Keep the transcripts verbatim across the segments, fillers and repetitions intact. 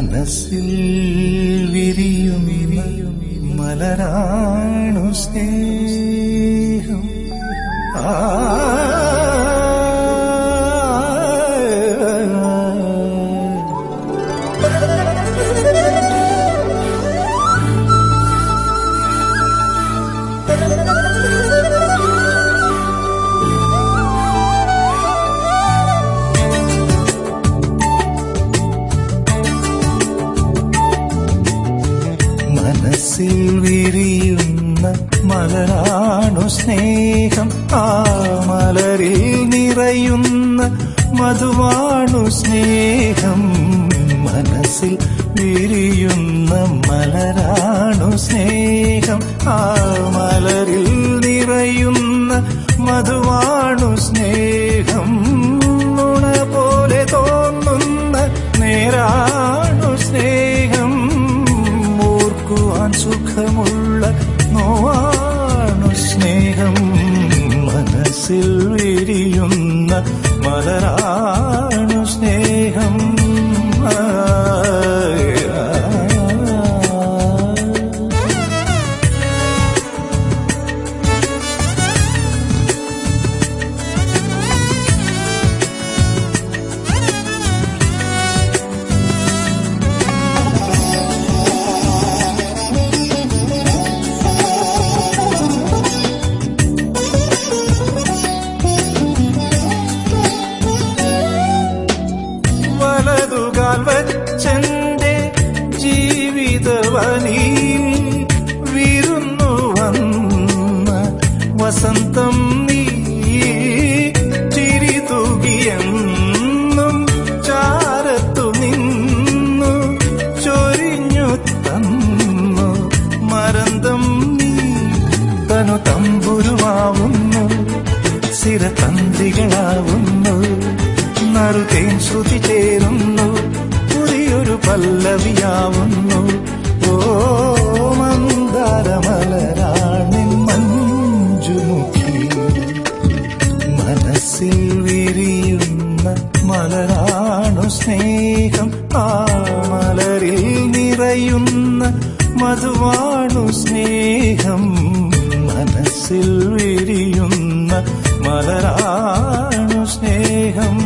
മനസ്സിൽ വിരിയും മലരാണു സ്നേഹം. ആ മനസ്സിൽ വിരിയുന്ന മലരാണു സ്നേഹം. ആ മലരിൽ നിറയുന്ന മധുവാണു സ്നേഹം. മനസ്സിൽ വിരിയുന്ന മലരാണു സ്നേഹം. ആ മലരിൽ നിറയുന്ന മധുവാണു സ്നേഹം. നുണ പോലെ തോന്നുന്ന നേരാണു സ്നേഹം. ഓർക്കുവാൻ സുഖമുള്ള നോവാണു സ്നേഹം. മനസ്സിൽ വിരിയുന്ന മലരാണു സ്നേഹം. വച്ചെന്റെ ജീവിതവനി വിരുന്നു വന്ന വസന്തം നീ. ചിരി തൂകിയെന്നും ചാരത്തു നിന്നു ചൊരിഞ്ഞു തന്നു മരന്തം നീ. തനു തമ്പുരുവാവുന്നു സിരതന്ത്രികളാവുന്നു. നറുതേൻ ശ്രുതി ചേരുന്നു പുതിയൊരു പല്ലവിയാവുന്നു. ഓ മന്ദാരമലരാണിൻ മഞ്ജുമുഖി. മനസ്സിൽ വിരിയുന്ന മലരാണു സ്നേഹം. ആ മലരിൽ നിറയുന്ന മധുവാണു സ്നേഹം. മനസ്സിൽ വിരിയുന്ന മലരാണു സ്നേഹം.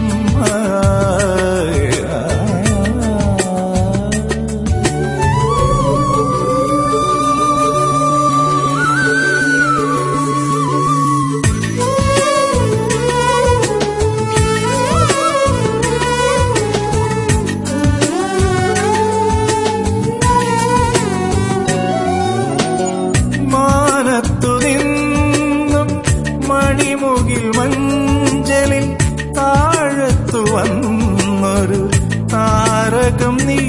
മാനത്തു നിന്നും മണിമുകിൽ മഞ്ചലിൽ താഴത്തു വന്നൊരു താരകം നീ.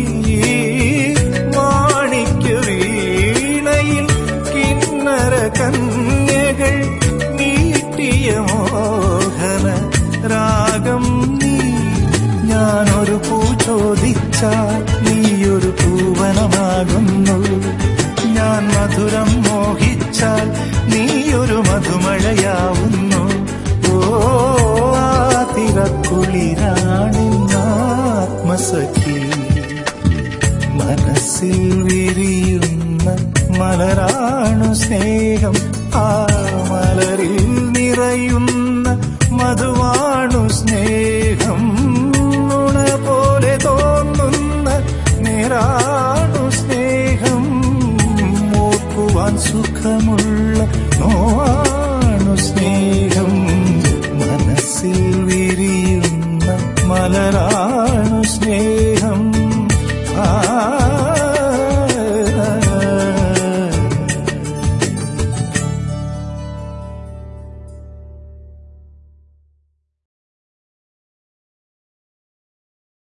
മാണിക്യ വീണയിൽ കിന്നര കന്യകൾ നീട്ടിയ മോഹന രാഗം നീ. ഞാനൊരു പൂ ചോദിച്ചാൽ നീയൊരു പൂവനമാകുന്നു. ഞാൻ മധുരം മോഹിച്ചാൽ നീയൊരു മധുമഴയാവുന്നു. ഓ തിരക്കുളിരാണിന്നാത്മസഖി. മനസ്സിൽ വിരിയുന്ന മലരാണു സ്നേഹം. ആ മലരിൽ നിറയുന്ന മധുവാണു സ്നേഹം. നുണ പോലെ തോന്നുന്ന നേരാണു സ്നേഹം. ഓർക്കുവാൻ സുഖമുള്ള നോവാണു സ്നേഹം. മനസ്സിൽ വിരിയുന്ന മലരാ